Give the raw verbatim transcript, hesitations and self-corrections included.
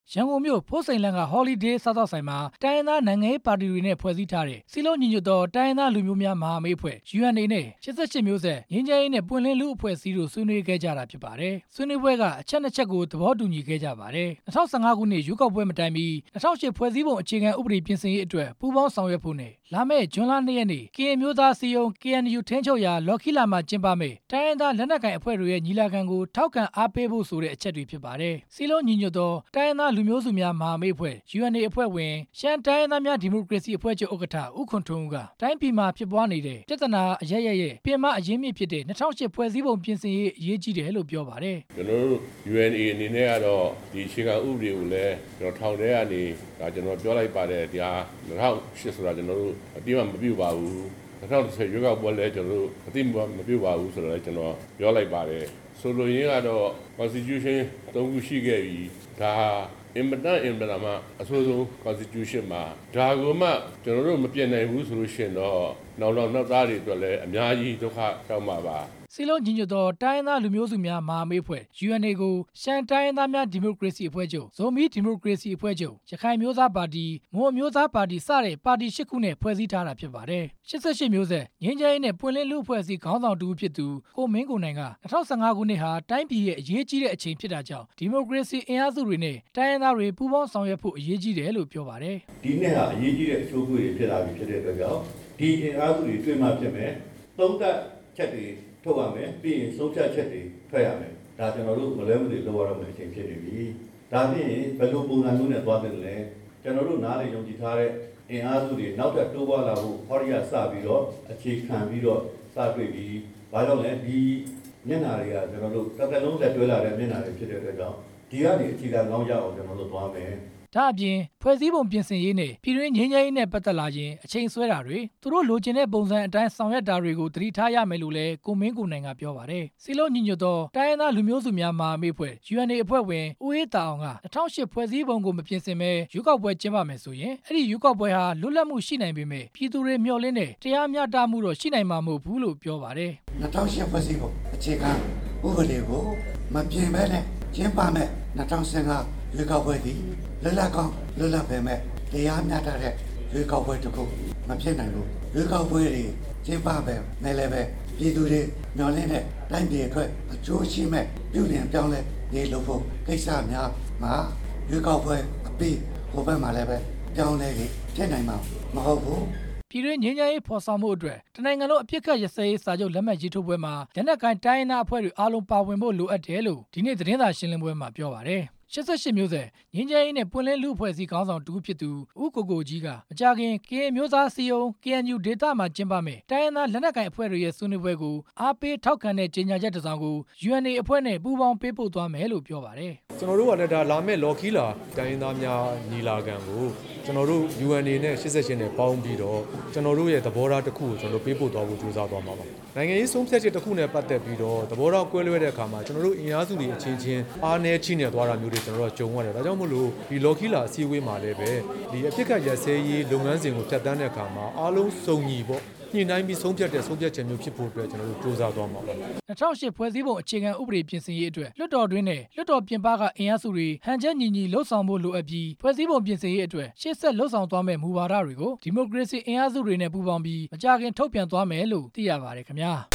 ရန်ကုန်မြို့ဖိုးစိန်လန်းက Holiday စားသောက်ဆိုင်မှာတိုင်းရင်းသားနိုင်ငံရေးပါတီတွေနဲ့ဖွဲ့စည်းထားတဲ့စည်းလုံးညီညွတ်သောတိုင်းရင်းသားလူမျိုးများမဟာမိတ်အဖွဲ့ ယူအန်အေ နဲ့ ၈၈ မျိုးဆက်ငြိမ်းချမ်းရေးနဲ့ပွင့်လင်းလူ့အဖွဲ့အစည်းတို့ဆွေးနွေးခဲ့ကြတာဖြစ်ပါတယ်။ဆွေးနွေးပွဲကအချက်နှစ်ချက်ကိုသဘောတူညီခဲ့ကြပါတယ်။၂၀၁၅ ခုနှစ်ရွေးကောက်ပွဲမတိုင်မီ၂၀၀၈ဖွဲ့စည်းပုံအခြေခံဥပဒေပြင်ဆင်ရေးအတွက်ပူးပေါင်းဆောင်ရွက်ဖို့နဲ့လာမယ့်ဇွန်လ၂ရက်နေ့ကရင်မျိုးသားစည်းရုံး ကေအန်ယူ ထိန်းချုပ်ရာလော်ခီလာမှာကျင်းပမယ့်တိုင်းရင်းသားလက်နက်ကိုင်အဖွဲ့တွေရဲ့ညီလာခံကိုထောက်ခံအားပေးဖို့ဆိုတဲ့အချက်တွေဖြစ်ပါတယ်။စည်းလုံးညီညွတ်သောတိုင်းရင်းသားလူမျိုးစုများမဟာမိတ်အဖွဲ့ ယူအန်အေ အဖွဲ့ဝင်ရှမ်းတိုင်းရင်းသားများဒီမိုကရေစီအဖွဲ့ချုပ်ဥက္ကဋ္ဌဦးခွန်ထွန်းဦးကတိုင်းပြည်မှာဖြစ်ပွားနေတဲ့ပြဿနာအရရရဲ့ပြင်မအရင်းမြစ်ဖြစ်တဲ့၂၀၀၈ဖွဲ့စည်းပုံပြင်ဆင်ရေးအရေးကြီးတယ်လို့ပြောပါတယ်။ကျွန်တော်တို့ ယူအန်အေ အနေနဲ့ကတော့ဒီအခြေခံဥပဒေကိုလည်းကျွန်တော်ထောင်ထဲကနေဒါကျွန်တော်ပြောလိုက်ပါတယ်ဒီဟာ၂၀၀၈ဆိုတာကျွန်တော်တို့အတိအမမပြုတ်ပါဘူး၂၀၁၀ရွေးကောက်ပွဲလည်းကျွန်တော်တို့အတိအမမပြုတ်ပါဘူးဆိုတော့ကျွန်တော်ပြောလိုက်ပါတယ်ဆိုလိုရင်းကတော့ constitution သုံးခုရှိခဲ့ပြီဒါအင်မတန်အင်မတန်မှအဆိုးဆုံး constitution မှာဒါကိုမှကျွန်တော်တို့မပြင်နိုင်ဘူးဆိုလို့ရှိရင်တော့နောက်နောက်နောက်သားတွေအတွက်လည်းအများကြီးဒုက္ခရောက်မှာပါစည်းလုံးညီညွတ်သောတိုင်းရင်းသားလူမျိုးစုများမဟာမိတ်အဖွဲ့ ယူအန်အေ ကိုရှမ်းတိုင်းရင်းသားများဒီမိုကရေစီအဖွဲ့ချုပ်ဇိုမီဒီမိုကရေစီအဖွဲ့ချုပ်ရခိုင်မျိုးသားပါတီမွန်မျိုးသားပါတီစတဲ့ပါတီ၈ခုနဲ့ဖွဲ့စည်းထားတာဖြစ်ပါတယ်၈၈မျိုးဆက်ငြိမ်းချမ်းရေးနဲ့ပွင့်လင်းလူ့အဖွဲ့အစည်းခေါင်းဆောင်တူဖြစ်သူကိုမင်းကိုနိုင်က၂၀၁၅ခုနှစ်ဟာတိုင်းပြည်ရဲ့အရေးကြီးတဲ့အချိန်ဖြစ်တာကြောင့်ဒီမိုကရေစီအင်အားစုတွေနဲ့တိုင်းရင်းသားတွေပူးပေါင်းဆောင်ရွက်ဖို့အရေးကြီးတယ်လို့ပြောပါတယ်ဒီနှစ်ဟာအရေးကြီးတဲ့အချိုးအကွေ့တွေဖြစ်လာပြီဖြစ်တဲ့အတွက်ကြောင့်ဒီအင်အားစုတွေတွေ့မှဖြစ်မယ်သုံးသပ်ချက်တွေထုတ်ရမယ်ပြီးရင်ဆုံးဖြတ်ချက်တွေထွက်ရမယ်ဒါကျွန်တော်တို့မလွဲမသွေလုပ်ရတော့မယ့်အချိန်ဖြစ်နေပြီဒါဖြင့်ဘယ်လိုပုံစံမျိုးနဲ့သွားတယ်လဲကျွန်တော်တို့နားလည်ယုံကြည်ထားတဲ့အင်အားစုတွေနောက်ထပ်တိုးပွားလာဖို့ဟောရီယာစပြီးတော့အခြေခံပြီးတော့စတွေ့ပြီးဘာကြောင့်လဲဒီမျက်နှာတွေကကျွန်တော်တို့တစ်သက်လုံးလက်တွဲလာတဲ့မျက်နှာတွေဖြစ်တဲ့အတွက်ကြောင့်ဒီကနေအခြေခံကောင်းကြအောင်ကျွန်တော်တို့သွားမယ်ဒါအပြင်ဖွဲ့စည်းပုံပြင်ဆင်ရေးနဲ့ပြည်တွင်းငြိမ်းချမ်းရေးနဲ့ပတ်သက်လာရင်အချိန်ဆွဲတာတွေသူတို့လိုချင်တဲ့ပုံစံအတိုင်းဆောင်ရွက်တာတွေကိုသတိထားရမယ်လို့လည်းကိုမင်းကိုနိုင်ကပြောပါတယ်။စီလုံးညီညွတ်သောတိုင်းရင်းသားလူမျိုးစုများမဟာမိတ်အဖွဲ့ ယူအန်အေ အဖွဲ့ဝင်ဦးအေးတာအောင်က၂၀၀၈ဖွဲ့စည်းပုံကိုမပြင်ဆင်ဘဲရွေးကောက်ပွဲကျင်းပမယ်ဆိုရင်အဲ့ဒီရွေးကောက်ပွဲဟာလွတ်လပ်မှုရှိနိုင်ပေမဲ့ပြည်သူတွေမျှော်လင့်တဲ့တရားမျှတမှုတော့ရှိနိုင်မှာမဟုတ်ဘူးလို့ပြောပါတယ်။၂၀၀၈ဖွဲ့စည်းပုံအခြေခံဥပဒေကိုမပြင်ဘဲနဲ့ကျင်းပမယ်၂၀၁၅ရွေးကောက်ပွဲသည်လွတ်လပ်ကောင်းလွတ်လပ်ပေမဲ့တရားမျှတတဲ့ရွေးကောက်ပွဲတစ်ခုမဖြစ်နိုင်ဘူးရွေးကောက်ပွဲတွေကျင်းပပဲနဲ့လည်းပဲပြည်သူတွေမျှော်လင့်တဲ့တိုင်းပြည်အတွက်အကျိုးရှိမဲ့ပြုပြင်ပြောင်းလဲနေလို့ဖို့ကိစ္စများမှာရွေးကောက်ပွဲအပြီးဟိုဘက်မှာလည်းပဲပြောင်းလဲပြီးဖြစ်နိုင်မှာမဟုတ်ဘူးပြည်တွင်းငြိမ်းချမ်းရေးဖော်ဆောင်မှုအတွက်တနိုင်ငံလုံးအပြစ်ခတ်ရစဲရေးစာချုပ်လက်မှတ်ရေးထိုးပွဲမှာလက်နက်ကိုင်တိုင်းရင်းသားအဖွဲ့တွေအားလုံးပါဝင်ဖို့လိုအပ်တယ်လို့ဒီနေ့သတင်းစာရှင်းလင်းပွဲမှာပြောပါတယ်၈၈မျိုးဆက်ငြိမ်းချမ်းရေးနဲ့ပွင့်လင်းလူ့အဖွဲ့အစည်းခေါင်းဆောင်တူဖြစ်သူဦးကိုကိုကြီးကမကြခင်ကရင်မျိုးသားစီယုံ ကေအန်ယူ ဒေသမှာကျင်းပမယ်တိုင်းရင်းသားလက်နက်ကိုင်အဖွဲ့တွေရဲ့ဆွေးနွေးပွဲကိုအားပေးထောက်ခံတဲ့ကြေညာချက်တစ်စောင်ကို ယူအန်အေ အဖွဲ့နဲ့ပူးပေါင်းပေးပို့သွားမယ်လို့ပြောပါတယ်ကျွန်တော်တို့ကလည်းဒါလာမဲ့လော်ခီလာတိုင်းရင်းသားများညီလာခံကိုကျွန်တော်တို့ ယူအန်အေ နဲ့၈၈နဲ့ပေါင်းပြီးတော့ကျွန်တော်တို့ရဲ့သဘောထားတစ်ခုကိုကျွန်တော်တို့ပေးပို့သွားဖို့ကြိုးစားသွားမှာပါနိုင်ငံရေးဆုံးဖြတ်ချက်တစ်ခုနဲ့ပတ်သက်ပြီးတော့သဘောထားကွဲလွဲတဲ့အခါမှာကျွန်တော်တို့အင်အားစုတွေအချင်းချင်းအားနည်းချိနေသွားတာမျိုးတွေကျွန်တော်တို့ကြုံရတယ်ဒါကြောင့်မို့လို့ဒီလော်ခီလာအစည်းအဝေးမှာလည်းပဲဒီအပြစ်ကရစဲရေးလုပ်ငန်းစဉ်ကိုဖျက်ဆီးတဲ့အခါမှာအားလုံးစုံညီပေါ့ညှိနှိုင်းပြီးဆုံးဖြတ်တဲ့ဆုံးဖြတ်ချက်မျိုးဖြစ်ဖို့အတွက်ကျွန်တော်တို့စူးစမ်းသွားမှာပါ၂၀၀၈ဖွဲ့စည်းပုံအခြေခံဥပဒေပြင်ဆင်ရေးအတွက်လွှတ်တော်တွင်းနဲ့လွှတ်တော်ပြင်ပကအင်အားစုတွေဟန်ချက်ညီညီလှုပ်ဆောင်ဖို့လိုအပ်ပြီးဖွဲ့စည်းပုံပြင်ဆင်ရေးအတွက်ရှေ့ဆက်လှုပ်ဆောင်သွားမယ့်မူဝါဒတွေကိုဒီမိုကရေစီအင်အားစုတွေနဲ့ပူးပေါင်းပြီးမကြာခင်ထုတ်ပြန်သွားမယ်လို့သိရပါတယ်ခင်ဗျာ